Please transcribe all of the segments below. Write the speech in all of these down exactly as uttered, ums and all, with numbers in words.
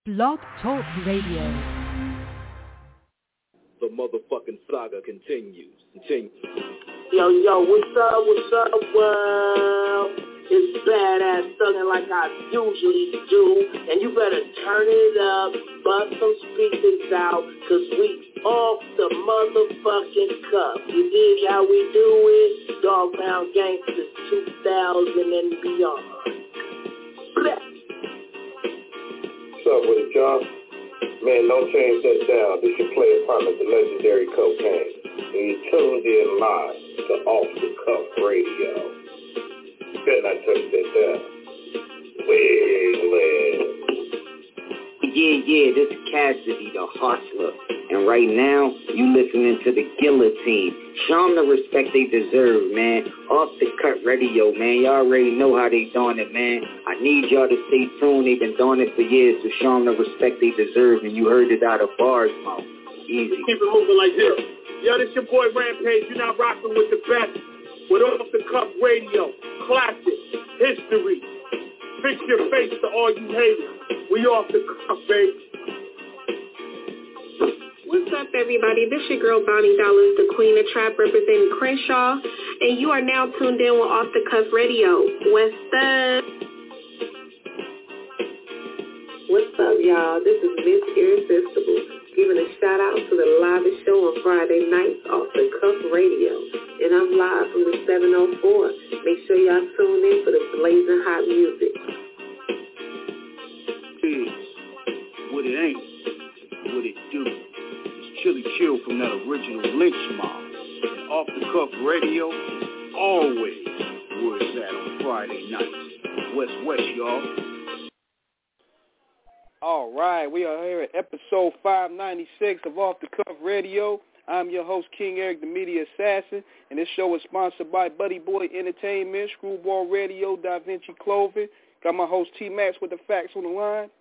Blog Talk Radio. The motherfucking saga continues. Continues. Yo, yo, what's up, what's up, world? It's badass thuggin' like I usually do. And you better turn it up, bust some speakers out, cause we off the motherfucking cuff. You dig how we do it? Dog Pound Gangsters two thousand and beyond. Bleh. What's up with it, y'all? Man, don't change that down. This your player partner, the legendary Cocaine. And you tuned in live to Off the Cuff Radio. Better not touch that down. Wigglin'. Yeah, yeah, this is Cassidy, the hustler. And right now, you listening to the Guillotine. Show them the respect they deserve, man. Off the Cut Radio, man. Y'all already know how they doing it, man. I need y'all to stay tuned. They've been doing it for years, so show them the respect they deserve. And you heard it out of Bars mouth. Easy. Keep it moving like this. Yo, this your boy Rampage. You're not rocking with the best. With Off the Cuff Radio. Classic. History. Fix your face to all you haters. We off the cuff, baby. What's up, everybody? This your girl, Bonnie Dollars, the Queen of Trap, representing Crenshaw, and you are now tuned in with Off the Cuff Radio. What's up? What's up, y'all? This is Miss Irresistible, giving a shout-out to the livest show on Friday nights, Off the Cuff Radio, and I'm live from the seven oh four. Make sure y'all tune in for the blazing hot music. What it ain't, what it do. It's Chili Chill from that original Lynch Mob. And Off the Cuff Radio, always where it's at on Friday nights. West West, y'all. All right, we are here at episode five ninety-six of Off the Cuff Radio. I'm your host, King Eric, the Media Assassin, and this show is sponsored by Buddy Boy Entertainment, Screwball Radio, Da Vinci Clothing. Got my host, T-Max, with the facts on the line.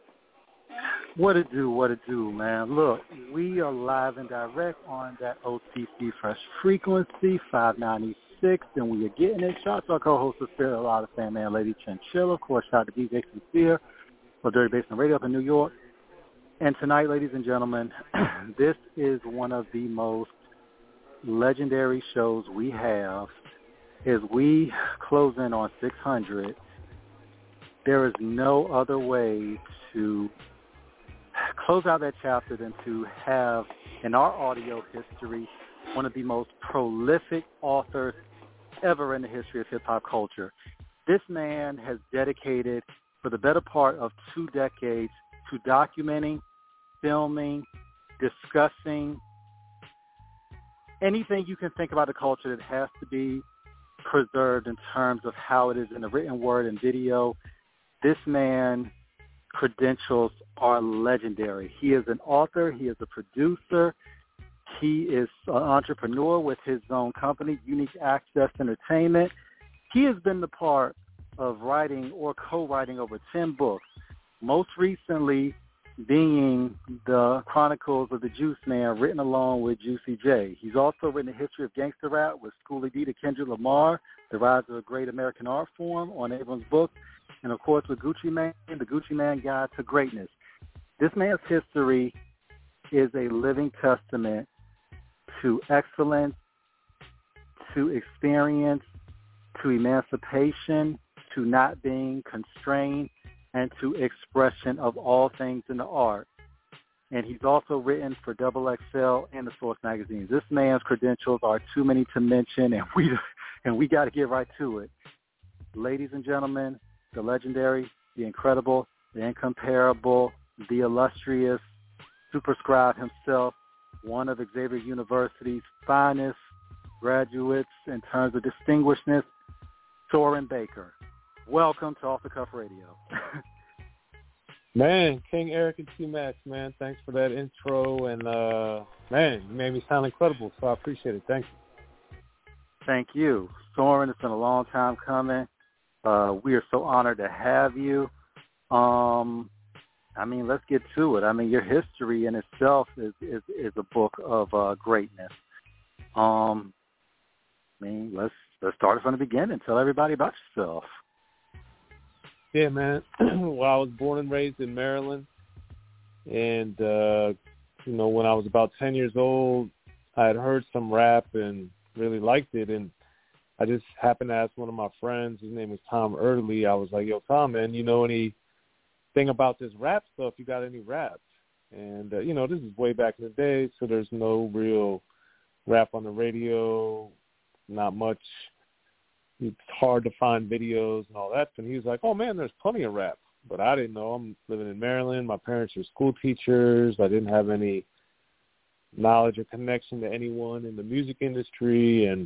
What it do, what it do, man. Look, we are live and direct on that O T C Fresh Frequency, five ninety-six, and we are getting it. Shout out to our co-host, the Spirit, a lot of fan, man, Lady Chinchilla. Of course, shout out to D J Sincere for Dirty Basin Radio up in New York. And tonight, ladies and gentlemen, this is one of the most legendary shows we have. As we close in on six hundred, there is no other way to close out that chapter than to have, in our audio history, one of the most prolific authors ever in the history of hip-hop culture. This man has dedicated for the better part of two decades to documenting, filming, discussing anything you can think about the culture that has to be preserved in terms of how it is in the written word and video. This man credentials are legendary. He is an author. He is a producer. He is an entrepreneur with his own company, Unique Access Entertainment. He has been the part of writing or co-writing over ten books, most recently being the Chronicles of the Juice Man, written along with Juicy J. He's also written the history of gangster rap with Schoolie D to Kendrick Lamar, The Rise of a Great American Art Form on Abrams' book, and, of course, with Gucci Mane, the Gucci Mane Guide to Greatness. This man's history is a living testament to excellence, to experience, to emancipation, to not being constrained, and to expression of all things in the art. And he's also written for Double X L and the Source magazines. This man's credentials are too many to mention, and we and we got to get right to it. Ladies and gentlemen, the legendary, the incredible, the incomparable, the illustrious, Superscribe himself, one of Xavier University's finest graduates in terms of distinguishedness, Soren Baker. Welcome to Off the Cuff Radio. Man, King Eric and T-Max, man, thanks for that intro. And, uh, man, you made me sound incredible, so I appreciate it. Thank you. Thank you. Soren, it's been a long time coming. Uh, we are so honored to have you. Um, I mean, let's get to it. I mean, your history in itself is, is, is a book of uh, greatness. Um, I mean, let's let's start from the beginning. Tell everybody about yourself. Yeah, man. Well, I was born and raised in Maryland. And, uh, you know, when I was about ten years old, I had heard some rap and really liked it. And I just happened to ask one of my friends, his name is Tom Erdely. I was like, yo, Tom, man, you know anything about this rap stuff? You got any raps? And, uh, you know, this is way back in the day, so there's no real rap on the radio, not much. It's hard to find videos and all that. And he was like, oh, man, there's plenty of rap. But I didn't know. I'm living in Maryland. My parents are school teachers. I didn't have any knowledge or connection to anyone in the music industry. And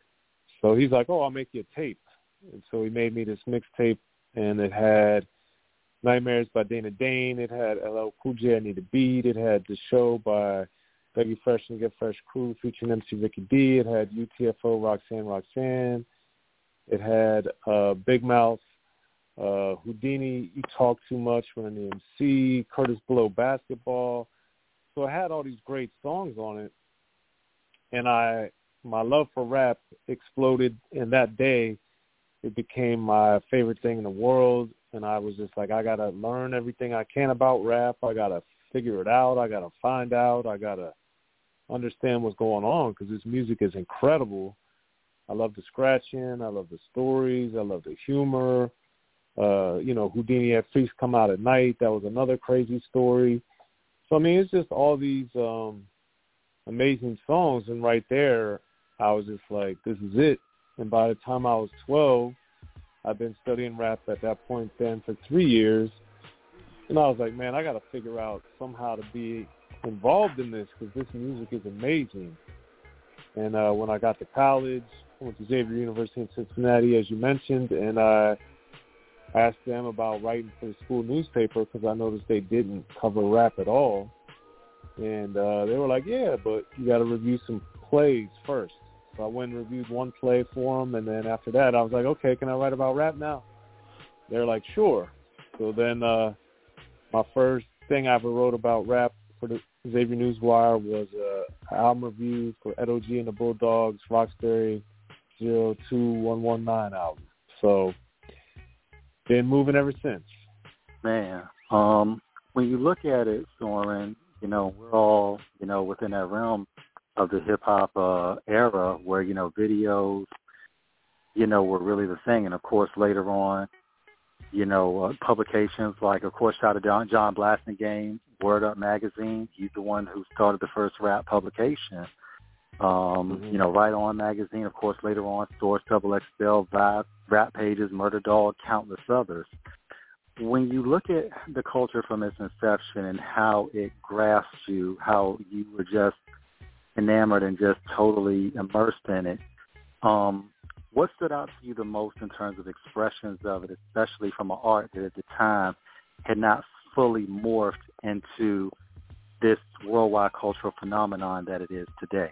so he's like, oh, I'll make you a tape. And so he made me this mixtape, and it had Nightmares by Dana Dane. It had L L Cool J, I Need a Beat. It had The Show by Dougie Fresh and Get Fresh Crew featuring M C Vicky D. It had U T F O, Roxanne, Roxanne. It had uh, Big Mouth, uh, Houdini, You Talk Too Much, Run the M C, Curtis Blow, Basketball. So it had all these great songs on it. And I, my love for rap exploded in that day. It became my favorite thing in the world. And I was just like, I got to learn everything I can about rap. I got to figure it out. I got to find out. I got to understand what's going on because this music is incredible. I love the scratching. I love the stories. I love the humor. Uh, you know, Houdini had Freaks Come Out at Night. That was another crazy story. So, I mean, it's just all these um, amazing songs. And right there, I was just like, this is it. And by the time I was twelve, I've been studying rap at that point then for three years. And I was like, man, I got to figure out somehow to be involved in this because this music is amazing. And uh, when I got to college, I went to Xavier University in Cincinnati, as you mentioned, and I asked them about writing for the school newspaper because I noticed they didn't cover rap at all. And uh, they were like, yeah, but you got to review some plays first. So I went and reviewed one play for them, and then after that, I was like, okay, can I write about rap now? They're like, sure. So then uh, my first thing I ever wrote about rap for the Xavier Newswire was uh, an album review for Ed O G and the Bulldogs, Roxbury zero two one one nine album. So been moving ever since. Man, um, when you look at it, Soren, you know, we're all, you know, within that realm of the hip-hop uh, era where, you know, videos, you know, were really the thing. And, of course, later on, you know, uh, publications like, of course, shout out to John, John Blasingame, Word Up Magazine. He's the one who started the first rap publication. Um, mm-hmm. You know, Right On Magazine, of course, later on, Source, Double X L, Vibe, Rap Pages, Murder Dog, countless others. When you look at the culture from its inception and how it grasped you, how you were just enamored and just totally immersed in it, um, what stood out to you the most in terms of expressions of it, especially from an art that at the time had not fully morphed into this worldwide cultural phenomenon that it is today?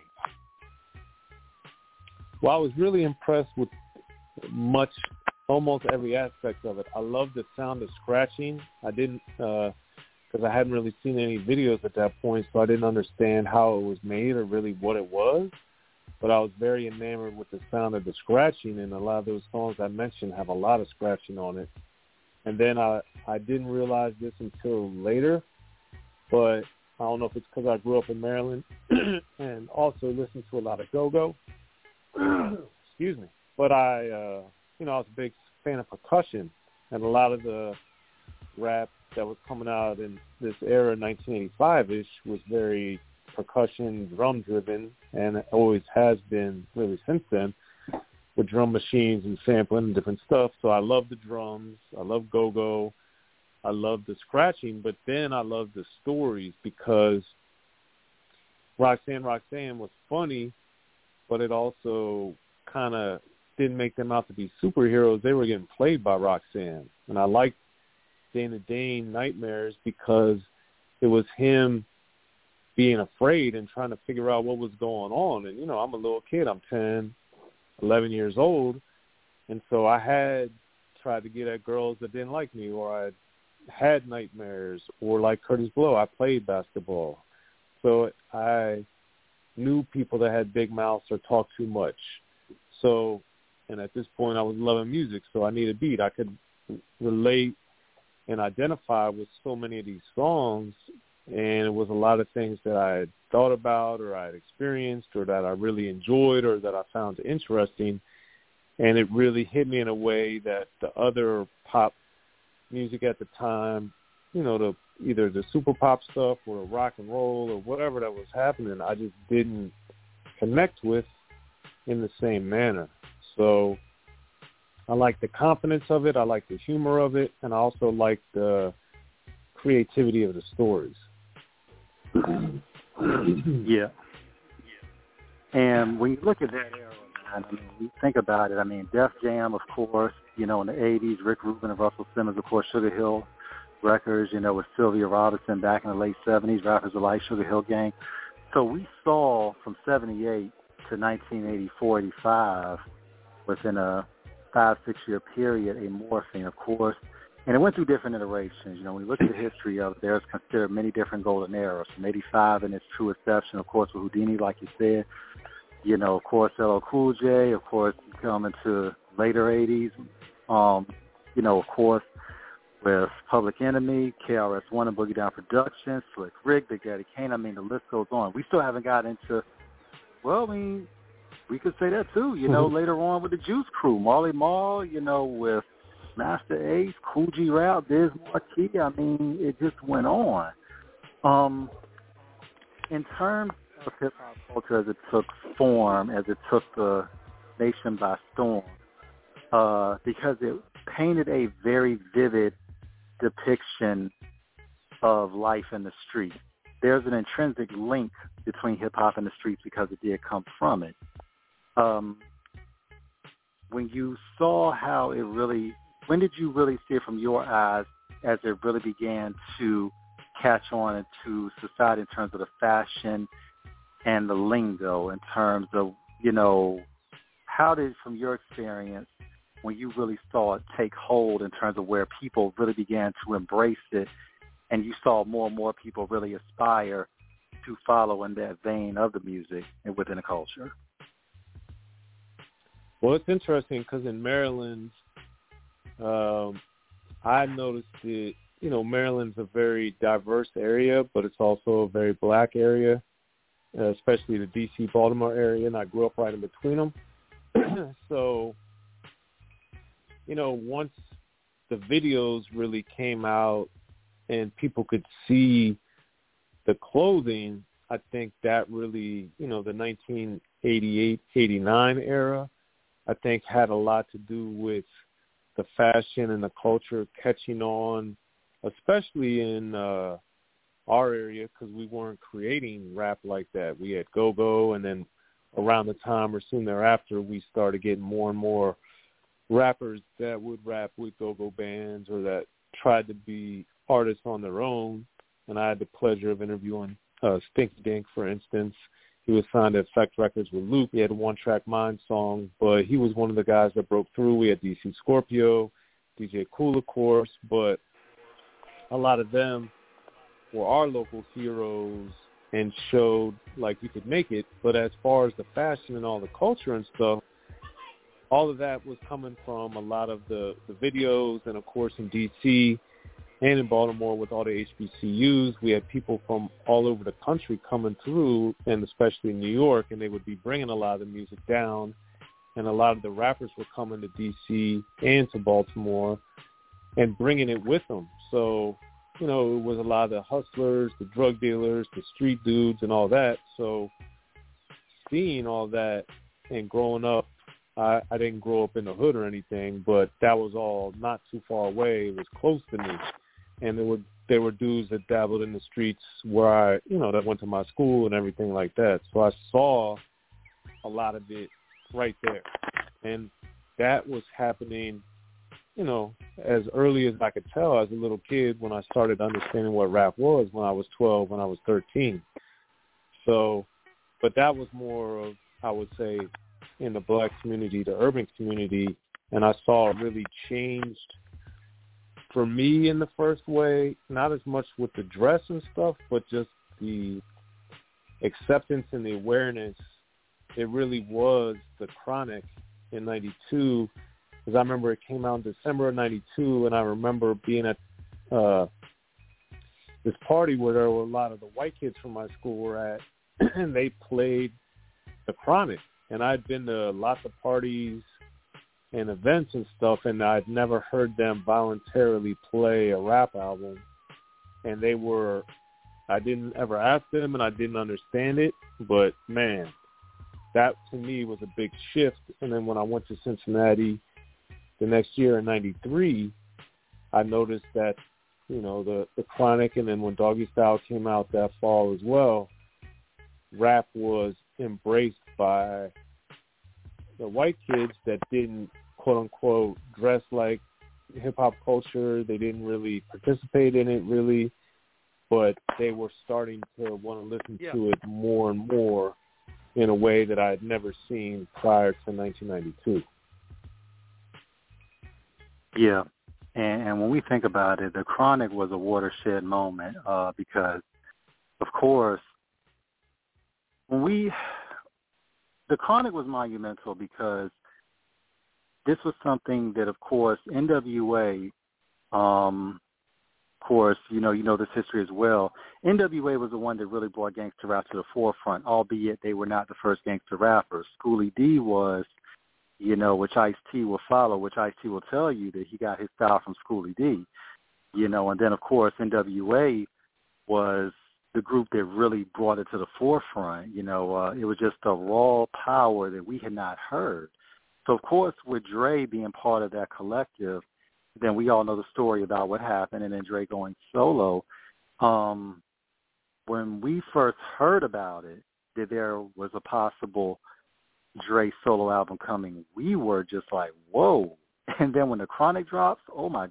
Well, I was really impressed with much, almost every aspect of it. I love the sound of scratching. I didn't, because uh, I hadn't really seen any videos at that point, so I didn't understand how it was made or really what it was. But I was very enamored with the sound of the scratching, and a lot of those songs I mentioned have a lot of scratching on it. And then I, I didn't realize this until later, but I don't know if it's because I grew up in Maryland and also listened to a lot of go-go. Excuse me. But I, uh, you know, I was a big fan of percussion, and a lot of the rap that was coming out in this era, nineteen eighty-five-ish, was very percussion, drum-driven, and it always has been really since then, with drum machines and sampling and different stuff. So I love the drums. I love go-go. I love the scratching, but then I love the stories because Roxanne Roxanne was funny, but it also kind of didn't make them out to be superheroes. They were getting played by Roxanne. And I liked Dana Dane Nightmares because it was him being afraid and trying to figure out what was going on. And, you know, I'm a little kid. I'm ten, eleven years old. And so I had tried to get at girls that didn't like me, or I had nightmares, or like Curtis Blow, I played basketball. So I knew people that had big mouths or talked too much. So, and at this point I was loving music, so I needed a beat. I could relate and identify with so many of these songs and it was a lot of things that I had thought about or I had experienced or that I really enjoyed or that I found interesting, and it really hit me in a way that the other pop music at the time, you know, the either the super pop stuff or the rock and roll or whatever that was happening, I just didn't connect with in the same manner. So I like the confidence of it, I like the humor of it, and I also like the creativity of the stories. Yeah. And when you look at that era, man, I mean, you think about it, I mean, Def Jam, of course, you know, in the eighties, Rick Rubin and Russell Simmons, of course, Sugar Hill Records, you know, with Sylvia Robinson back in the late seventies, rappers like Sugar Hill Gang. So we saw from seventy-eight to nineteen eighty-four, eighty-five, within a five, six-year period, a morphing, of course. And it went through different iterations. You know, when you look at the history of it, there's considered many different golden eras. From eighty-five in its true exception, of course, with Houdini, like you said. You know, of course, L L Cool J, of course, you come into later eighties. Um, you know, of course, with Public Enemy, K R S One and Boogie Down Productions, Slick Rick, Big Daddy Kane. I mean, the list goes on. We still haven't got into, well, I mean, we could say that too, you know, mm-hmm. later on with the Juice Crew, Marley Marl, you know, with Master Ace, Cool G Rap, Biz Markie. I mean, it just went on. Um, in terms of hip-hop culture as it took form, as it took the nation by storm, uh, because it painted a very vivid depiction of life in the street. There's an intrinsic link between hip-hop and the streets because it did come from it. Um, when you saw how it really, when did you really see it from your eyes as it really began to catch on into society in terms of the fashion and the lingo, in terms of, you know, how did, from your experience, when you really saw it take hold in terms of where people really began to embrace it and you saw more and more people really aspire to follow in that vein of the music and within the culture? Well, it's interesting because in Maryland, um, I noticed that, you know, Maryland's a very diverse area, but it's also a very black area, uh, especially the D C Baltimore area, and I grew up right in between them. So, you know, once the videos really came out and people could see the clothing, I think that really, you know, the nineteen eighty-eight, eighty-nine era, I think had a lot to do with the fashion and the culture catching on, especially in uh, our area, because we weren't creating rap like that. We had go-go, and then around the time or soon thereafter, we started getting more and more rappers that would rap with go-go bands or that tried to be artists on their own. And I had the pleasure of interviewing uh, Stinky Dink, for instance. He was signed to Effect Records with Luke. He had a one-track Mind song, but he was one of the guys that broke through. We had D C Scorpio, D J Kool, of course, but a lot of them were our local heroes and showed like you could make it. But as far as the fashion and all the culture and stuff, all of that was coming from a lot of the, the videos, and, of course, in D C and in Baltimore with all the H B C Us, we had people from all over the country coming through, and especially in New York, and they would be bringing a lot of the music down, and a lot of the rappers were coming to D C and to Baltimore and bringing it with them. So, you know, it was a lot of the hustlers, the drug dealers, the street dudes, and all that. So seeing all that and growing up, I, I didn't grow up in the hood or anything, but that was all not too far away. It was close to me. And there were there were dudes that dabbled in the streets where I, you know, that went to my school and everything like that. So I saw a lot of it right there. And that was happening, you know, as early as I could tell as a little kid when I started understanding what rap was when I was twelve, when I was thirteen. So, but that was more of, I would say, in the black community, the urban community, and I saw it really changed for me in the first way, not as much with the dress and stuff, but just the acceptance and the awareness. It really was the Chronic in ninety-two, because I remember it came out in December of ninety-two, and I remember being at uh, this party where there were a lot of the white kids from my school were at, and they played the Chronic. And I'd been to lots of parties and events and stuff, and I'd never heard them voluntarily play a rap album. And they were, I didn't ever ask them, and I didn't understand it, but man, that to me was a big shift. And then when I went to Cincinnati the next year in ninety-three, I noticed that, you know, the, the Chronic, and then when Doggy Style came out that fall as well, rap was embraced by the white kids that didn't, quote-unquote, dress like hip-hop culture. They didn't really participate in it, really, but they were starting to want to listen yeah. to it more and more in a way that I had never seen prior to nineteen ninety-two. Yeah, and, and when we think about it, the Chronic was a watershed moment uh, because, of course, when we, the Chronic was monumental because this was something that, of course, N W A, um, of course, you know, you know this history as well. N W A was the one that really brought gangster rap to the forefront, albeit they were not the first gangster rappers. Schoolie D was, you know, which Ice-T will follow, which Ice-T will tell you that he got his style from Schoolie D, you know, and then, of course, N W A was the group that really brought it to the forefront. You know, uh, it was just a raw power that we had not heard. So, of course, with Dre being part of that collective, then we all know the story about what happened, and then Dre going solo. Um, when we first heard about it, that there was a possible Dre solo album coming, we were just like, whoa. And then when the Chronic drops, oh, my,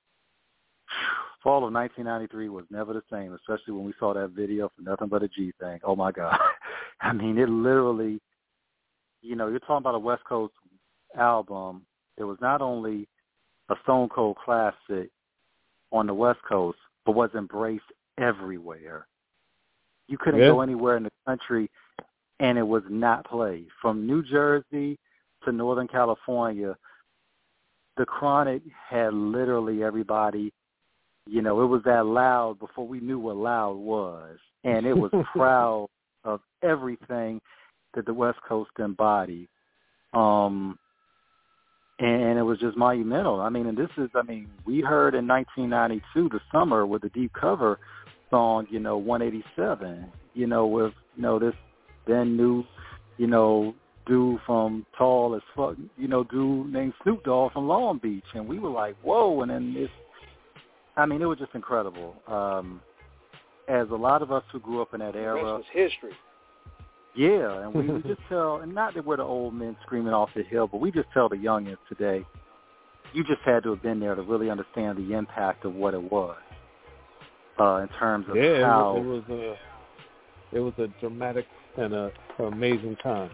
fall of nineteen ninety-three was never the same, especially when we saw that video for Nothing But a G Thing. Oh, my God. I mean, it literally, you know, you're talking about a West Coast album. It was not only a Stone Cold classic on the West Coast, but was embraced everywhere. You couldn't yeah. go anywhere in the country and it was not played. From New Jersey to Northern California, the Chronic had literally everybody, you know, it was that loud before we knew what loud was. And it was proud of everything that the West Coast embodied. Um, And it was just monumental. I mean, and this is, I mean, we heard in nineteen ninety-two, the summer, with the Deep Cover song, you know, one eighty-seven, you know, with, you know, this then new, you know, dude from Tall as Fuck, you know, dude named Snoop Dogg from Long Beach. And we were like, whoa. And then this, I mean, it was just incredible. Um, as a lot of us who grew up in that era. The rest was history. Yeah, and we, we just tell, and not that we're the old men screaming off the hill, but we just tell the youngins today, you just had to have been there to really understand the impact of what it was uh, in terms of yeah, how... it was, it was a, it was a dramatic and a, an amazing time.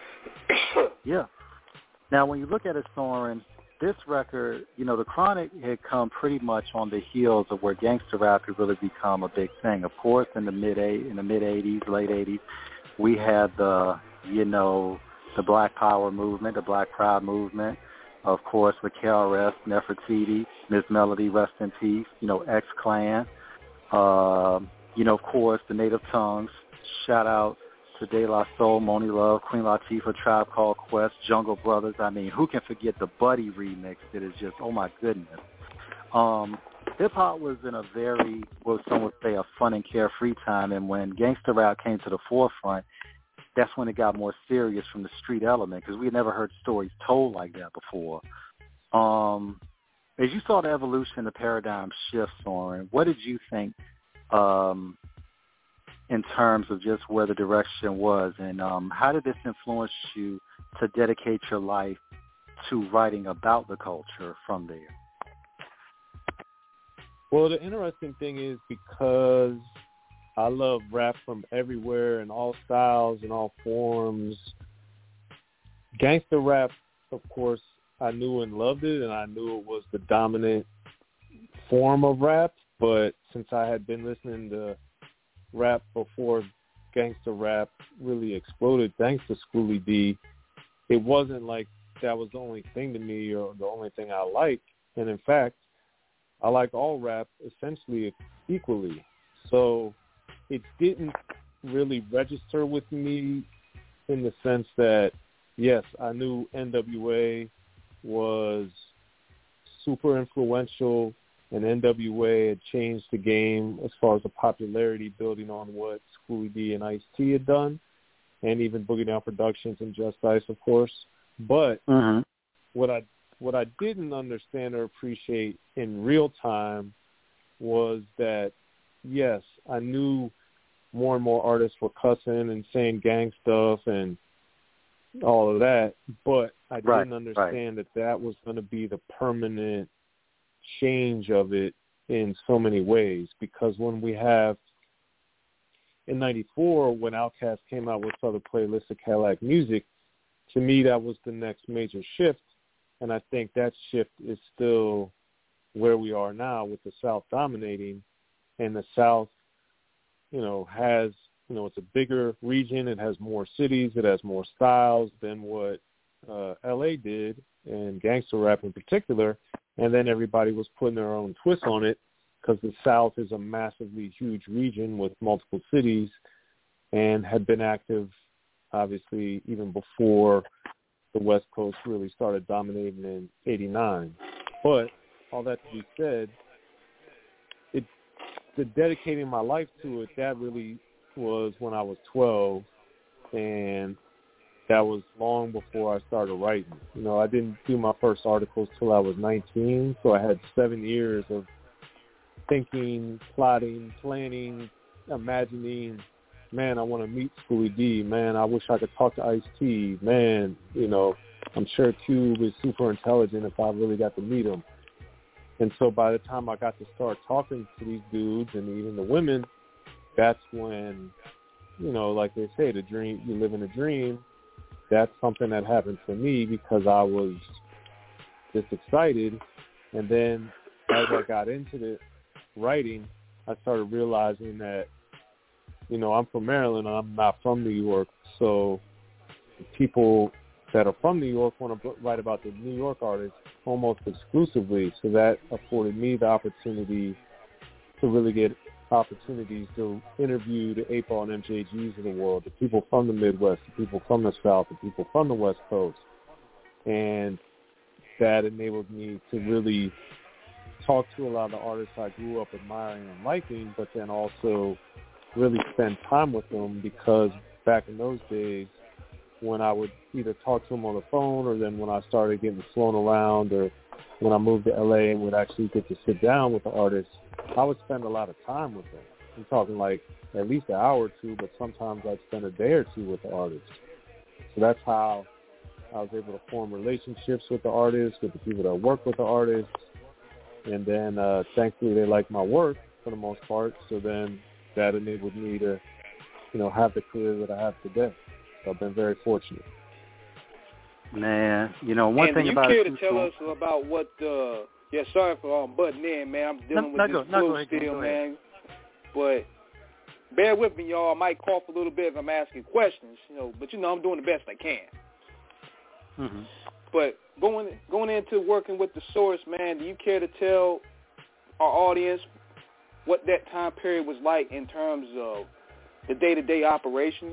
Yeah. Now, when you look at it, Soren, this record, you know, the Chronic had come pretty much on the heels of where gangster rap had really become a big thing. Of course, in the mid in the mid eighties, late eighties, we had the, you know, the Black Power movement, the Black Pride movement, of course, with K R S, Nefertiti, Miss Melody, rest in peace, you know, X-Clan, uh, you know, of course, the Native Tongues. Shout out to De La Soul, Moni Love, Queen Latifah, Tribe Called Quest, Jungle Brothers. I mean, who can forget the Buddy remix that is just, oh, my goodness. Um, hip-hop was in a very, what some would say, a fun and carefree time, and when gangster rap came to the forefront, that's when it got more serious from the street element, because we had never heard stories told like that before. Um, as you saw the evolution, the paradigm shift, Soren, what did you think um, in terms of just where the direction was, and um, how did this influence you to dedicate your life to writing about the culture from there? Well, the interesting thing is, because I love rap from everywhere and all styles and all forms, gangster rap, of course, I knew and loved it, and I knew it was the dominant form of rap. But since I had been listening to rap before gangster rap really exploded, thanks to Schoolie D, it wasn't like that was the only thing to me or the only thing I liked. And in fact, I like all rap essentially equally. So it didn't really register with me in the sense that, yes, I knew N W A was super influential, and N W A had changed the game as far as the popularity, building on what Schoolie D and Ice-T had done, and even Boogie Down Productions and Just Ice, of course. But mm-hmm. what I what I didn't understand or appreciate in real time was that, yes, I knew more and more artists were cussing and saying gang stuff and all of that, but I didn't right, understand right. that that was going to be the permanent change of it in so many ways. Because when we have, in ninety-four, when Outkast came out with other playlists of Cadillac Music, to me that was the next major shift, and I think that shift is still where we are now with the South dominating, and the South, you know, has, you know, it's a bigger region, it has more cities, it has more styles than what uh, L A did, and gangster rap in particular, and then everybody was putting their own twist on it because the South is a massively huge region with multiple cities and had been active, obviously, even before the West Coast really started dominating in eighty-nine. But all that to be said, it, the dedicating my life to it, that really was when I was twelve, and that was long before I started writing. You know, I didn't do my first articles till I was nineteen, so I had seven years of thinking, plotting, planning, imagining, man, I want to meet Schoolie D, man, I wish I could talk to Ice-T, man, you know, I'm sure Cube is super intelligent if I really got to meet him. And so by the time I got to start talking to these dudes and even the women, that's when, you know, like they say, the dream, you live in a dream. That's something that happened for me because I was just excited. And then as I got into the writing, I started realizing that, you know, I'm from Maryland. I'm not from New York. So people that are from New York want to write about the New York artists almost exclusively. So that afforded me the opportunity to really get opportunities to interview the eight ball and M J Gs of the world, the people from the Midwest, the people from the South, the people from the West Coast. And that enabled me to really talk to a lot of the artists I grew up admiring and liking, but then also really spend time with them, because back in those days, when I would either talk to them on the phone or then when I started getting flown around, or when I moved to L A and would actually get to sit down with the artists, I would spend a lot of time with them. I'm talking like at least an hour or two, but sometimes I'd spend a day or two with the artists. So that's how I was able to form relationships with the artists, with the people that work with the artists. And then uh, thankfully they liked my work for the most part. So then that enabled me to, you know, have the career that I have today. So I've been very fortunate. Man, you know, one and thing about it. it. And you care to tell us about what, uh, yeah, sorry for um, butting in, man. I'm dealing no, with no, this no, flu go ahead, still, go man. But bear with me, y'all. I might cough a little bit if I'm asking questions, you know, but, you know, I'm doing the best I can. Mm-hmm. But going going into working with The Source, man, do you care to tell our audience what that time period was like in terms of the day-to-day operations?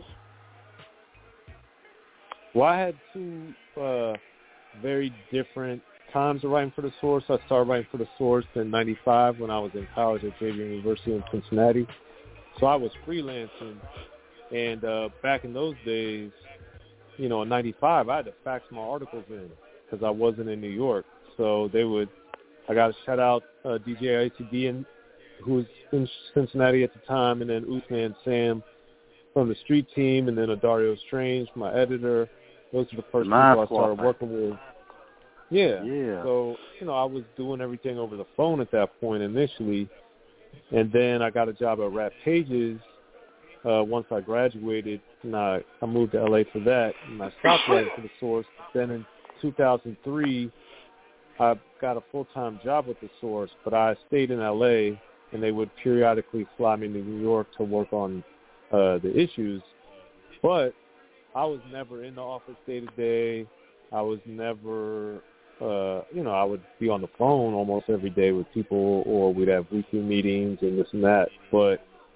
Well, I had two uh, very different times of writing for The Source. I started writing for The Source in ninety-five when I was in college at Xavier University in Cincinnati. So I was freelancing, and uh, back in those days, you know, in ninety-five, I had to fax my articles in because I wasn't in New York. So they would, I got to shout out uh, D J I C D, and, who was in Cincinnati at the time, and then Usman Sam from the Street Team, and then Adario Strange, my editor. Those are the first My people I started fault, working with. Yeah. Yeah. So, you know, I was doing everything over the phone at that point initially. And then I got a job at Rap Pages uh, once I graduated, and I, I moved to L A for that, and I stopped writing for The Source. Then in two thousand three, I got a full-time job with The Source, but I stayed in L A, and they would periodically fly me to New York to work on uh, the issues. But I was never in the office day-to-day. I was never, uh, you know, I would be on the phone almost every day with people, or we'd have weekly meetings and this and that. But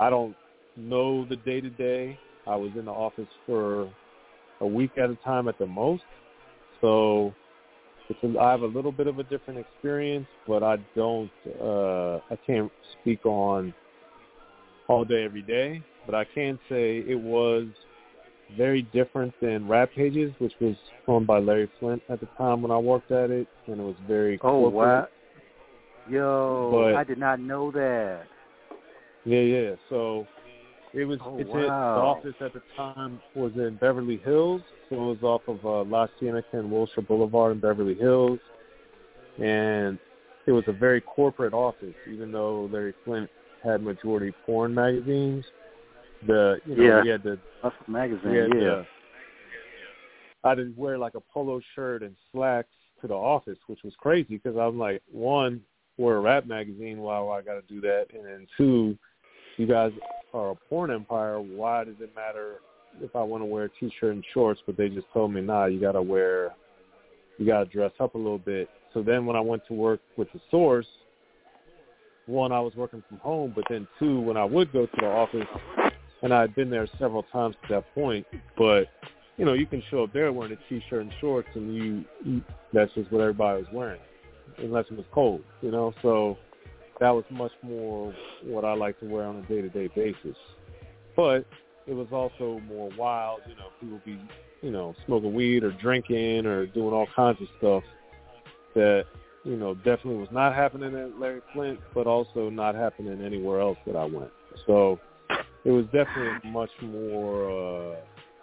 I don't know the day-to-day. I was in the office for a week at a time at the most. So it's a, I have a little bit of a different experience, but I don't, uh, I can't speak on all day, every day. But I can say it was very different than Rap Pages, which was owned by Larry Flynt at the time when I worked at it, and it was very oh, corporate. wow. Yo, but, I did not know that. Yeah, yeah. So it was. Oh, it's wow. it, the office at the time was in Beverly Hills, so it was off of uh, La Cienega and Wilshire Boulevard in Beverly Hills, and it was a very corporate office. Even though Larry Flynt had majority porn magazines, the you know yeah. we had the Hustle magazine. we had yeah. The, I didn't wear like a polo shirt and slacks to the office, which was crazy because I'm like, one, we're a rap magazine, why do I got to do that? And then two, you guys are a porn empire. Why does it matter if I want to wear a T-shirt and shorts? But they just told me, nah, you got to wear, you got to dress up a little bit. So then when I went to work with The Source, one, I was working from home, but then two, when I would go to the office, and I had been there several times to that point, but, you know, you can show up there wearing a T-shirt and shorts, and you, you that's just what everybody was wearing, unless it was cold, you know? So that was much more what I like to wear on a day-to-day basis. But it was also more wild, you know, people be, you know, smoking weed or drinking or doing all kinds of stuff that, you know, definitely was not happening at Larry Flynt, but also not happening anywhere else that I went. So it was definitely a much more uh,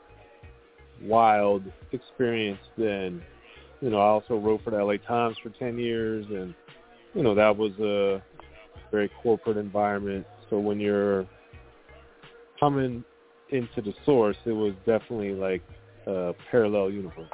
wild experience than, you know, I also wrote for the L A Times for ten years, and, you know, that was a very corporate environment. So when you're coming into The Source, it was definitely like a parallel universe.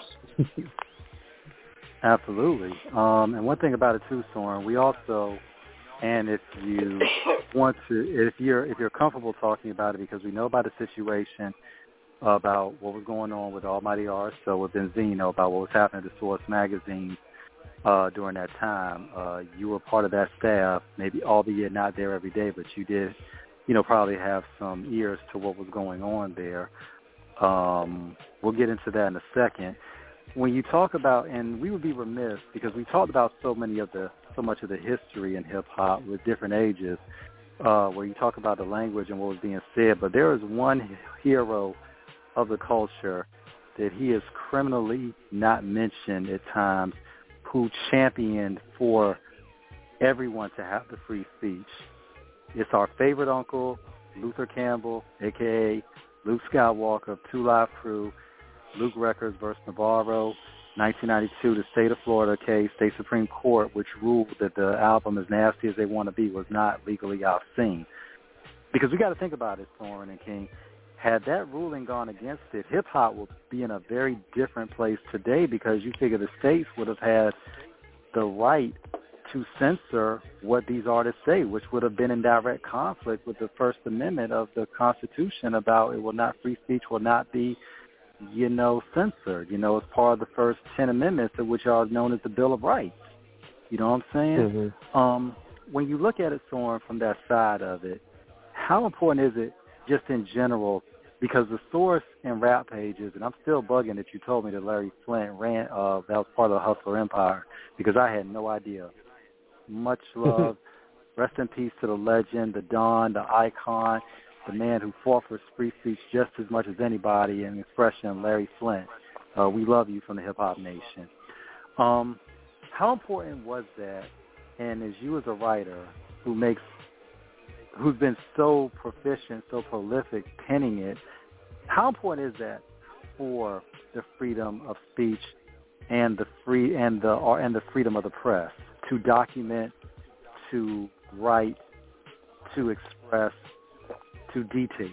Absolutely. Um, and one thing about it too, Soren, we also, and if you want to, if you're if you're comfortable talking about it, because we know about the situation about what was going on with Almighty R S O, with Benzino, about what was happening to Source Magazine uh, during that time. Uh, you were part of that staff, maybe albeit not there every day, but you did, you know, probably have some ears to what was going on there. Um, we'll get into that in a second. When you talk about, and we would be remiss because we talked about so many of the, so much of the history in hip hop with different ages, uh, where you talk about the language and what was being said, but there is one hero of the culture that he is criminally not mentioned at times, who championed for everyone to have the free speech. It's our favorite uncle, Luther Campbell, a k a. Luke Skywalker of Two Live Crew, Luke Records versus Navarro, nineteen ninety-two, the state of Florida case, state Supreme Court, which ruled that the album As Nasty As They Want to Be was not legally obscene. Because we got to think about it, Soren and King. Had that ruling gone against it, hip-hop would be in a very different place today, because you figure the states would have had the right to censor what these artists say, which would have been in direct conflict with the First Amendment of the Constitution about it will not, free speech will not be, you know, censored. You know, it's part of the first ten amendments, which are known as the Bill of Rights. You know what I'm saying? Mm-hmm. Um, when you look at it, Soren, from that side of it, how important is it just in general? Because The Source and Rap Pages, and I'm still bugging that you told me that Larry Flynt ran, uh, that was part of the Hustler Empire, because I had no idea. Much love. Rest in peace to the legend, the Don, the icon, the man who fought for free speech just as much as anybody, and expression, Larry Flynt. Uh, we love you from the Hip Hop Nation. Um, how important was that? And as you as a writer who makes, who's been so proficient, so prolific, penning it, how important is that for the freedom of speech and the free and the and the freedom of the press to document, to write, to express, to detail?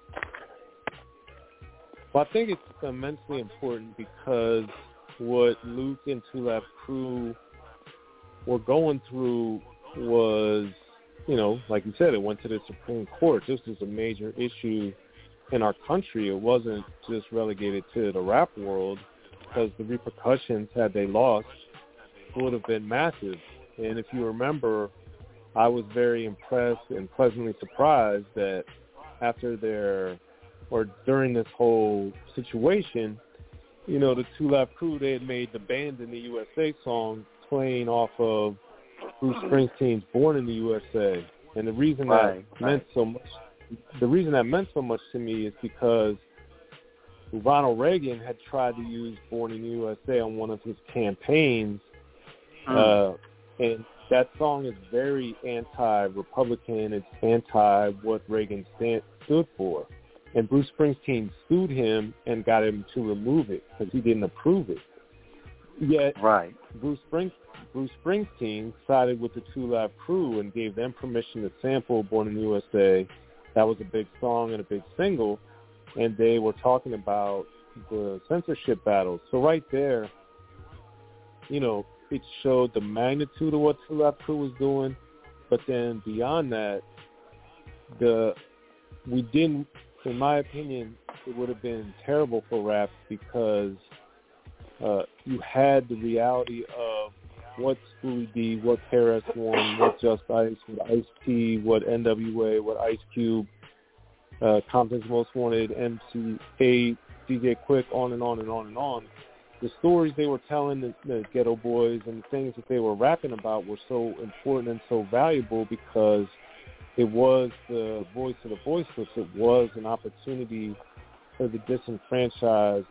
Well, I think it's immensely important because what Luke and Two Live Crew were going through was, you know, like you said, it went to the Supreme Court. This was a major issue in our country. It wasn't just relegated to the rap world, because the repercussions, had they lost, would have been massive. And if you remember, I was very impressed and pleasantly surprised that after their, or during this whole situation, you know, the Two Live Crew, they had made the Band in the U S A song playing off of Bruce Springsteen's Born in the U S A. And the reason that right, meant right. so much, the reason that meant so much to me is because Ronald Reagan had tried to use Born in the U S A on one of his campaigns, mm. uh, and that song is very anti-Republican. It's anti what Reagan stand, stood for. And Bruce Springsteen sued him and got him to remove it because he didn't approve it. Yet right. Bruce, Spring, Bruce Springsteen sided with the Two Live Crew and gave them permission to sample Born in the U S A. That was a big song and a big single. And they were talking about the censorship battles. So right there, you know, it showed the magnitude of what Two Live Crew was doing. But then beyond that, the we didn't, in my opinion, it would have been terrible for rap because uh, you had the reality of what Schoolie D, what K R S One, what Just Ice, what Ice-T, what N W A, what Ice Cube, uh, Compton's Most Wanted, M C A, D J Quick, on and on and on and on. The stories they were telling, the, the Ghetto Boys, and the things that they were rapping about were so important and so valuable because it was the voice of the voiceless. It was an opportunity for the disenfranchised,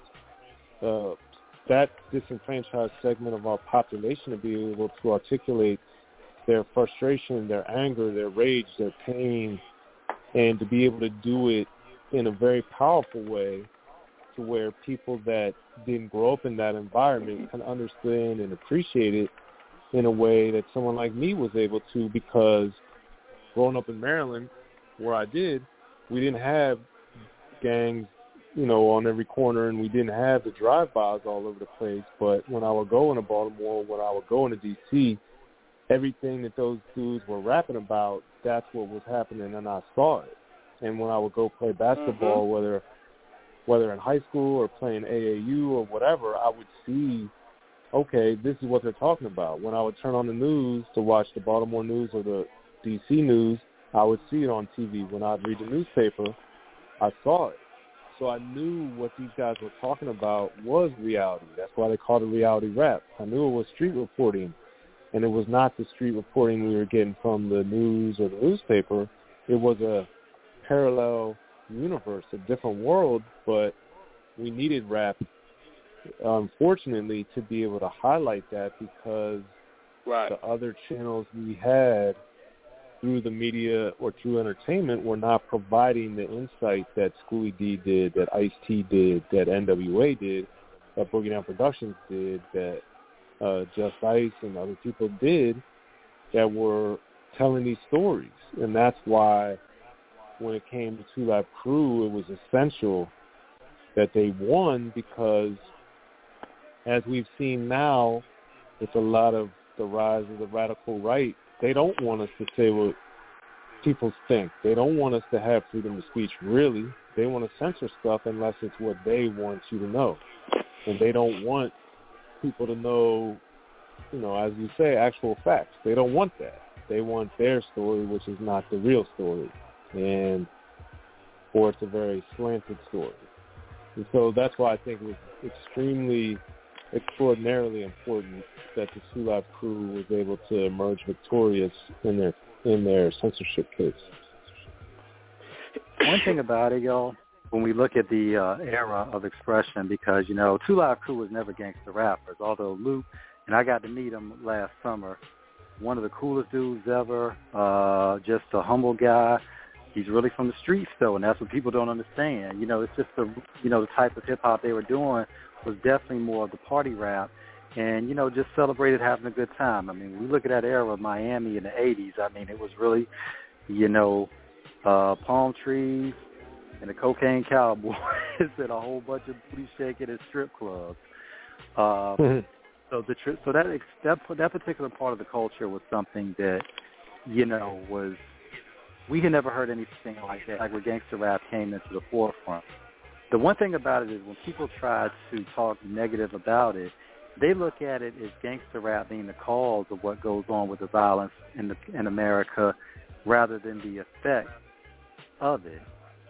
uh, that disenfranchised segment of our population to be able to articulate their frustration, their anger, their rage, their pain, and to be able to do it in a very powerful way to where people that didn't grow up in that environment can understand and appreciate it in a way that someone like me was able to, because growing up in Maryland, where I did, we didn't have gangs, you know, on every corner, and we didn't have the drive-bys all over the place. But when I would go into Baltimore, when I would go into D C, everything that those dudes were rapping about, that's what was happening, and I saw it. And when I would go play basketball, mm-hmm. whether whether in high school or playing A A U or whatever, I would see, okay, this is what they're talking about. When I would turn on the news to watch the Baltimore news or the D C news, I would see it on T V. When I'd read the newspaper, I saw it. So I knew what these guys were talking about was reality. That's why they called it reality rap. I knew it was street reporting, and it was not the street reporting we were getting from the news or the newspaper. It was a parallel universe, a different world, but we needed rap, unfortunately, to be able to highlight that because right. the other channels we had through the media or through entertainment were not providing the insight that Schoolie D did, that Ice-T did, that N W A did, that Boogie Down Productions did, that uh, Just Ice and other people did, that were telling these stories. And that's why when it came to Two Live Crew, it was essential that they won, because as we've seen now with a lot of the rise of the radical right, they don't want us to say what people think. They don't want us to have freedom of speech, really. They want to censor stuff unless it's what they want you to know. And they don't want people to know, you know, as you say, actual facts. They don't want that. They want their story, which is not the real story. And, or it's a very slanted story. And so that's why I think it was extremely, extraordinarily important that the Two Live Crew was able to emerge victorious in their in their censorship case. One thing about it, y'all, when we look at the uh, era of expression, because, you know, Two Live Crew was never gangster rappers, although Luke, and I got to meet him last summer, one of the coolest dudes ever, uh, just a humble guy. He's really from the streets, though, and that's what people don't understand. You know, it's just the, you know, the type of hip-hop they were doing was definitely more of the party rap, and, you know, just celebrated having a good time. I mean, we look at that era of Miami in the eighties. I mean, it was really, you know, uh, palm trees and the cocaine cowboys and a whole bunch of booty shaking and strip clubs. Uh, mm-hmm. So the so that, that that particular part of the culture was something that, you know, was, we had never heard anything like that, like when gangster rap came into the forefront. The one thing about it is when people try to talk negative about it, they look at it as gangster rap being the cause of what goes on with the violence in the, in America rather than the effect of it.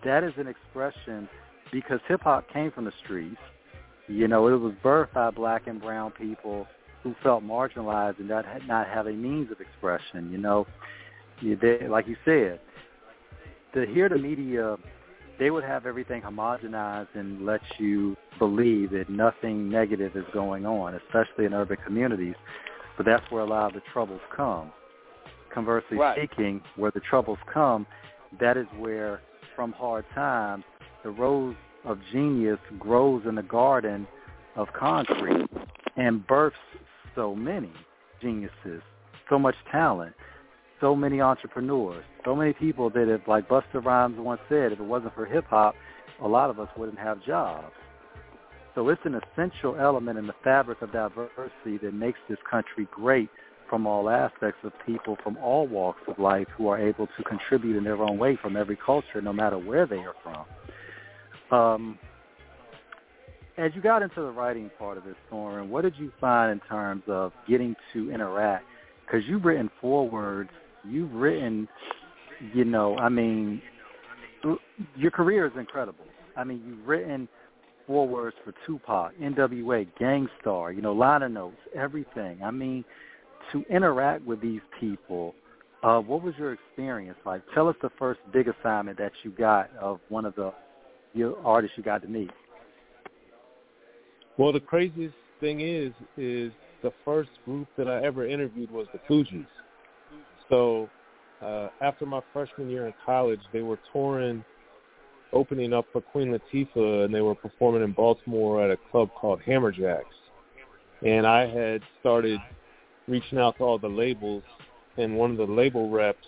that is an expression because hip-hop came from the streets. You know, it was birthed by black and brown people who felt marginalized and not, not have a means of expression, you know. They, like you said, to hear the media, they would have everything homogenized and let you believe that nothing negative is going on, especially in urban communities. But that's where a lot of the troubles come. Conversely right. speaking, where the troubles come, that is where, from hard times, the rose of genius grows in the garden of concrete and births so many geniuses, so much talent, so many entrepreneurs, so many people that if, like Busta Rhymes once said, if it wasn't for hip-hop, a lot of us wouldn't have jobs. So it's an essential element in the fabric of diversity that makes this country great from all aspects of people from all walks of life who are able to contribute in their own way from every culture, no matter where they are from. Um, as you got into the writing part of this, Soren, what did you find in terms of getting to interact? Because you've written forewords, you've written, you know, I mean, your career is incredible. I mean, you've written forewords for Tupac, N W A, Gang Starr, you know, liner notes, everything. I mean, to interact with these people, uh, what was your experience like? Tell us the first big assignment that you got of one of the your artists you got to meet. Well, the craziest thing is, is the first group that I ever interviewed was the Fugees. So uh, after my freshman year in college, they were touring, opening up for Queen Latifah, and they were performing in Baltimore at a club called Hammerjacks. And I had started reaching out to all the labels, and one of the label reps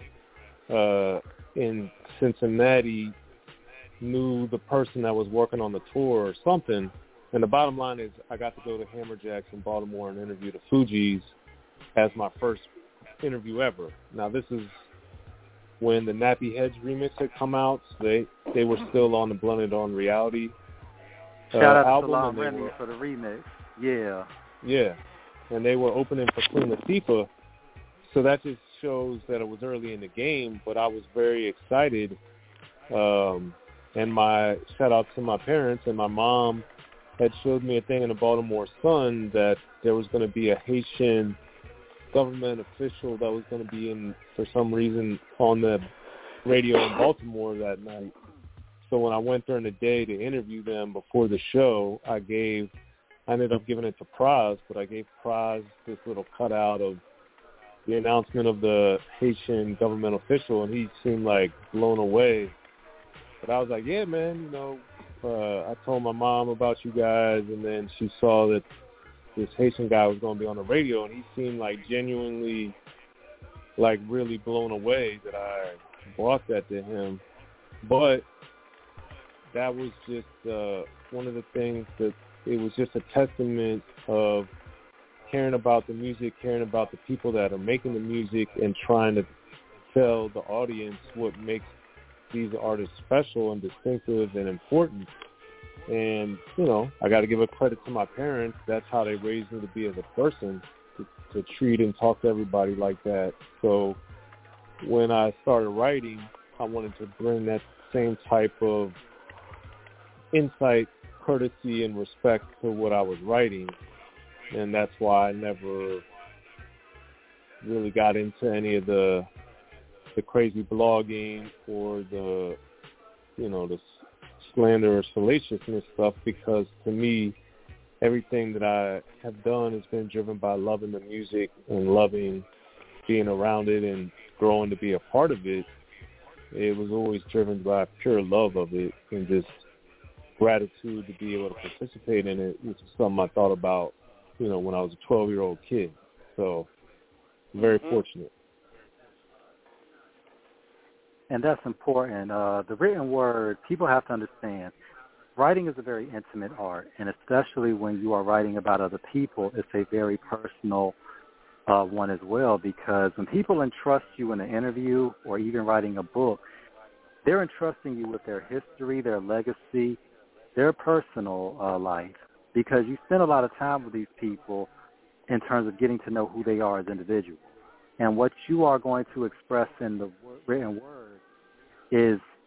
uh, in Cincinnati knew the person that was working on the tour or something. And the bottom line is I got to go to Hammerjacks in Baltimore and interview the Fugees as my first interview ever. Now, this is when the Nappy Heads remix had come out. So they, they were still on the Blunted on Reality uh, Shout out album. to Salam and they Remy were, for the remix. Yeah. Yeah. And they were opening for Queen Latifah. So that just shows that it was early in the game, but I was very excited. Um, and my shout out to my parents, and my mom had showed me a thing in the Baltimore Sun that there was going to be a Haitian government official that was going to be in, for some reason, on the radio in Baltimore that night. So when I went during the day to interview them before the show, I gave, I ended up giving it to Praz, but I gave Praz this little cutout of the announcement of the Haitian government official, and he seemed like blown away. But I was like, yeah, man, you know, uh, I told my mom about you guys, and then she saw that this Haitian guy was going to be on the radio, and he seemed like genuinely, like really blown away that I brought that to him. But that was just uh, one of the things that it was just a testament of caring about the music, caring about the people that are making the music, and trying to tell the audience what makes these artists special and distinctive and important. And, you know, I got to give a credit to my parents. That's how they raised me to be as a person, to, to treat and talk to everybody like that. So when I started writing, I wanted to bring that same type of insight, courtesy, and respect to what I was writing. And that's why I never really got into any of the the crazy blogging or the, you know, the slander or salaciousness stuff, because to me, everything that I have done has been driven by loving the music and loving being around it and growing to be a part of it. It was always driven by pure love of it and just gratitude to be able to participate in it, which is something I thought about, you know, when I was a twelve-year-old kid. So, very mm-hmm. fortunate. And that's important. Uh, the written word, people have to understand, writing is a very intimate art, and especially when you are writing about other people, it's a very personal uh, one as well, because when people entrust you in an interview or even writing a book, they're entrusting you with their history, their legacy, their personal uh, life, because you spend a lot of time with these people in terms of getting to know who they are as individuals. And what you are going to express in the written word is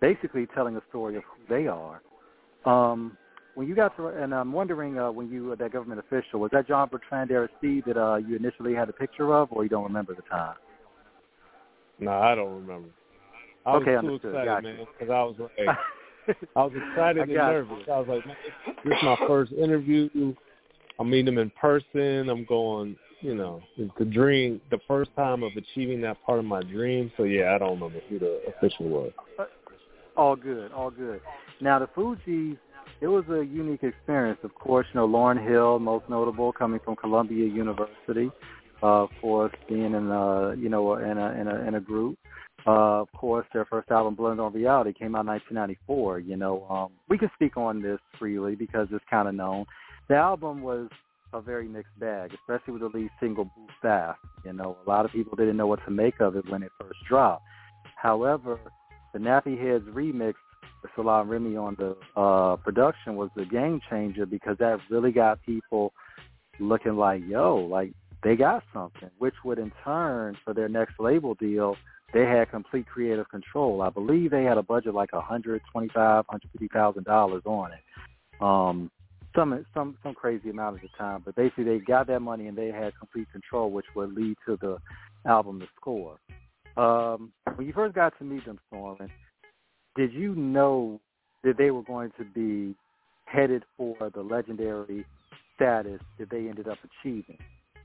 basically telling a story of who they are. Um, when you got to, and I'm wondering, uh, when you were that government official, was that John Bertrand Aristide that uh, you initially had a picture of, or you don't remember the time? No, I don't remember. I was okay, too understood. excited, Got man, you. because I was like, I was excited I and got nervous. you. I was like, man, this is my first interview. I'm meeting him in person. I'm going, you know, it's the dream, the first time of achieving that part of my dream. So, yeah, I don't remember who the official was. All good, all good. Now, the Fugees, it was a unique experience. Of course, you know, Lauryn Hill, most notable, coming from Columbia University, uh, of course, being in a, you know, in a, in a, in a group. Uh, of course, their first album, Blend on Reality, came out in nineteen ninety-four. You know, um, we can speak on this freely because it's kind of known. The album was a very mixed bag, especially with the lead single, Blue Staff. You know, a lot of people didn't know what to make of it when it first dropped. However, the Nappy Heads remix with Salaam Remi on the uh, production was the game changer because that really got people looking like, yo, like they got something, which would in turn, for their next label deal, they had complete creative control. I believe they had a budget like one hundred twenty-five thousand dollars, one hundred fifty thousand dollars on it. Um, some some some crazy amount at the time, but basically they got that money and they had complete control, which would lead to the album, The Score. Um, when you first got to meet them, Stormin, did you know that they were going to be headed for the legendary status that they ended up achieving?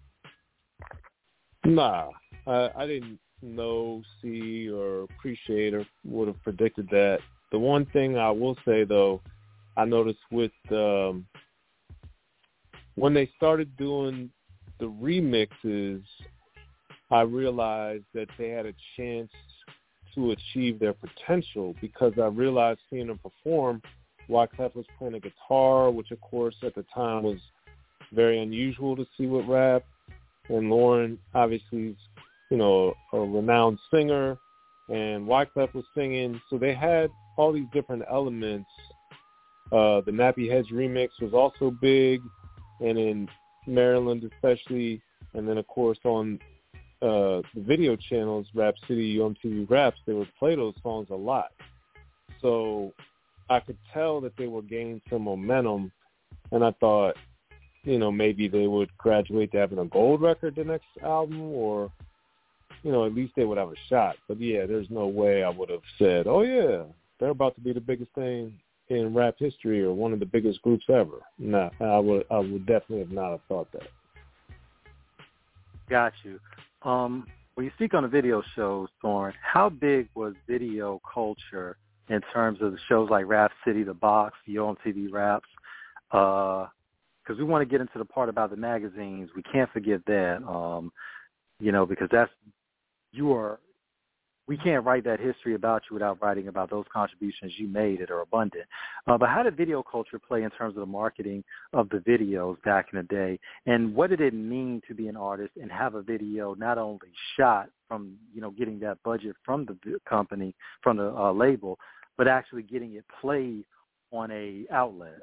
Nah, I, I didn't know, see, or appreciate or would have predicted that. The one thing I will say, though, I noticed with um, when they started doing the remixes, I realized that they had a chance to achieve their potential because I realized seeing them perform, Wyclef was playing a guitar, which, of course, at the time was very unusual to see with rap. And Lauryn, obviously, is, you know, a renowned singer, and Wyclef was singing. So they had all these different elements. Uh, the Nappy Heads remix was also big, and in Maryland especially, and then, of course, on uh, the video channels, Rap City, U M T V Raps, they would play those songs a lot. So I could tell that they were gaining some momentum, and I thought, you know, maybe they would graduate to having a gold record the next album, or, you know, at least they would have a shot. But, yeah, there's no way I would have said, oh, yeah, they're about to be the biggest thing in rap history or one of the biggest groups ever. No, I would I would definitely have not have thought that. Got you. Um, when you speak on the video shows, Thorne, how big was video culture in terms of the shows like Rap City, The Box, the U M T V Raps? Because uh, we want to get into the part about the magazines. We can't forget that, um, you know, because that's, you are, we can't write that history about you without writing about those contributions you made that are abundant. Uh, but how did video culture play in terms of the marketing of the videos back in the day? And what did it mean to be an artist and have a video not only shot from, you know, getting that budget from the company, from the uh, label, but actually getting it played on a outlet?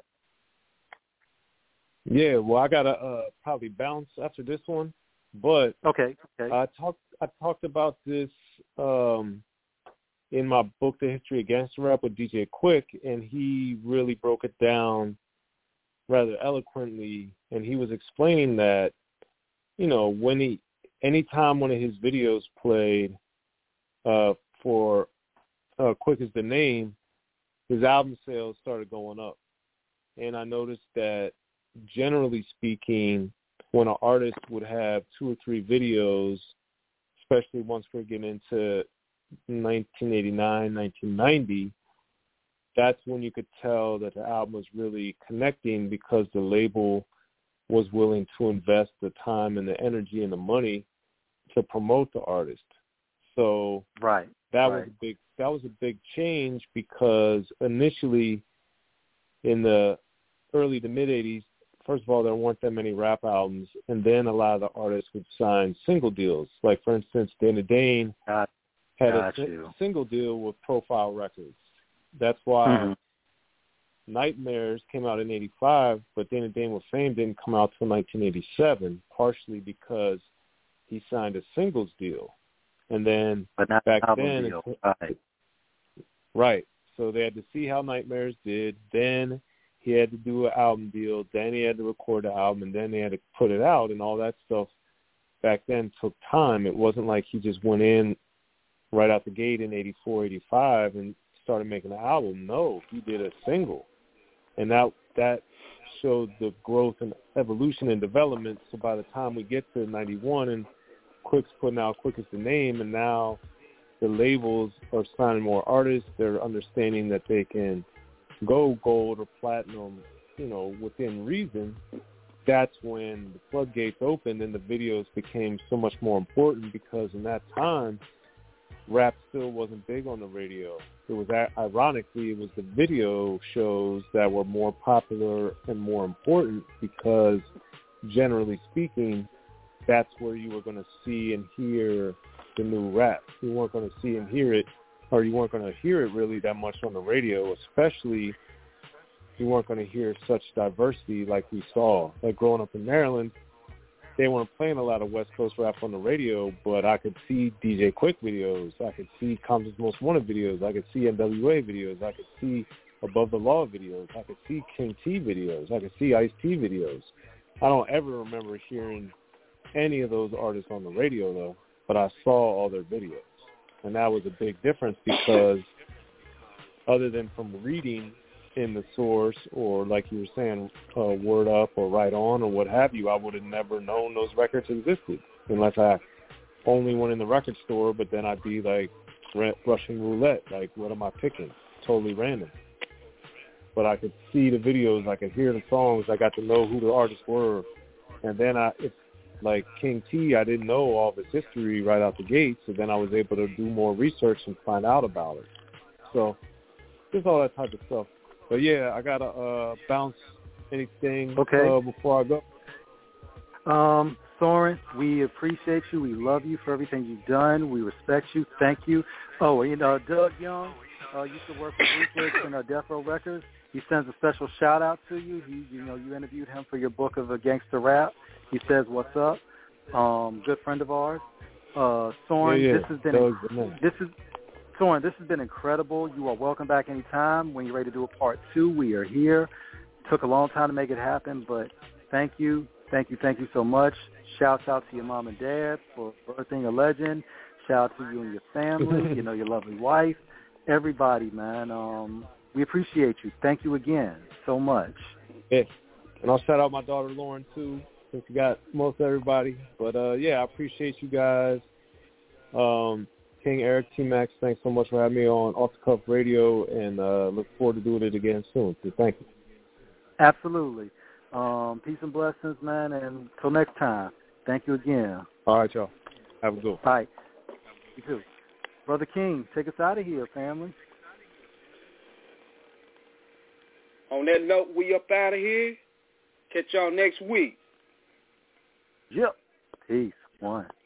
Yeah, well, I got to uh, probably bounce after this one. But okay, okay. I talked I talked about this um, in my book, The History of Gangsta Rap, with D J Quick, and he really broke it down rather eloquently. And he was explaining that, you know, when he anytime one of his videos played uh, for uh, Quick Is the Name, his album sales started going up. And I noticed that, generally speaking, when an artist would have two or three videos, especially once we're getting into nineteen eighty-nine, nineteen ninety, that's when you could tell that the album was really connecting because the label was willing to invest the time and the energy and the money to promote the artist. So right, that right. was a big that was a big change because initially in the early to mid eighties, first of all, there weren't that many rap albums, and then a lot of the artists would sign single deals. Like, for instance, Dana Dane got, had got a you. single deal with Profile Records. That's why mm-hmm. Nightmares came out in eighty-five, but Dana Dane with Fame didn't come out till nineteen eighty-seven, partially because he signed a singles deal. And then but not back album then, deal. It, right. right. So they had to see how Nightmares did. Then he had to do an album deal. Then he had to record the album, and then they had to put it out, and all that stuff back then took time. It wasn't like he just went in right out the gate in eighty-four, eighty-five and started making an album. No, he did a single. And that that showed the growth and evolution and development. So by the time we get to ninety-one and Quick's putting out Quick is the Name, and now the labels are signing more artists, they're understanding that they can go gold or platinum, you know, within reason. That's when the floodgates opened and the videos became so much more important, because in that time, rap still wasn't big on the radio. It was, ironically, it was the video shows that were more popular and more important, because generally speaking, that's where you were going to see and hear the new rap. You weren't going to see and hear it, or you weren't going to hear it really that much on the radio, especially you weren't going to hear such diversity like we saw. Like growing up in Maryland, they weren't playing a lot of West Coast rap on the radio, but I could see D J Quick videos. I could see Compton's Most Wanted videos. I could see N W A videos. I could see Above the Law videos. I could see King T videos. I could see Ice-T videos. I don't ever remember hearing any of those artists on the radio, though, but I saw all their videos. And that was a big difference, because other than from reading in the source, or like you were saying, uh, Word Up or Right On or what have you, I would have never known those records existed unless I only went in the record store, but then I'd be like Russian roulette, like what am I picking? Totally random. But I could see the videos, I could hear the songs, I got to know who the artists were, and then I, it's like King T, I didn't know all of his history right out the gate, so then I was able to do more research and find out about it. So just all that type of stuff. But yeah, I gotta uh, bounce anything okay. uh, before I go. Um, Soren, we appreciate you. We love you for everything you've done. We respect you. Thank you. Oh, and uh, Doug Young uh, used to work for Ruthless and uh, Death Row Records. He sends a special shout out to you. He, you know, you interviewed him for your book of a gangster rap. He says, "What's up?" Um, good friend of ours. Uh, Soren, yeah, yeah. this has been Doug's this is. Soren, this has been incredible. You are welcome back anytime. When you're ready to do a part two, we are here. Took a long time to make it happen, but thank you, thank you, thank you so much. Shouts out to your mom and dad for birthing a legend. Shout out to you and your family, you know, your lovely wife, everybody, man. Um, we appreciate you. Thank you again so much. Yeah. And I'll shout out my daughter Lauren, too, since you got most everybody. But, uh, yeah, I appreciate you guys. Um, King Eric, T-Max, thanks so much for having me on Off the Cuff Radio, and uh, look forward to doing it again soon. So thank you. Absolutely. Um, peace and blessings, man, and until next time, thank you again. All right, y'all. Have a good one. All right. You too. Brother King, take us out of here, family. On that note, we up out of here. Catch y'all next week. Yep. Peace. One.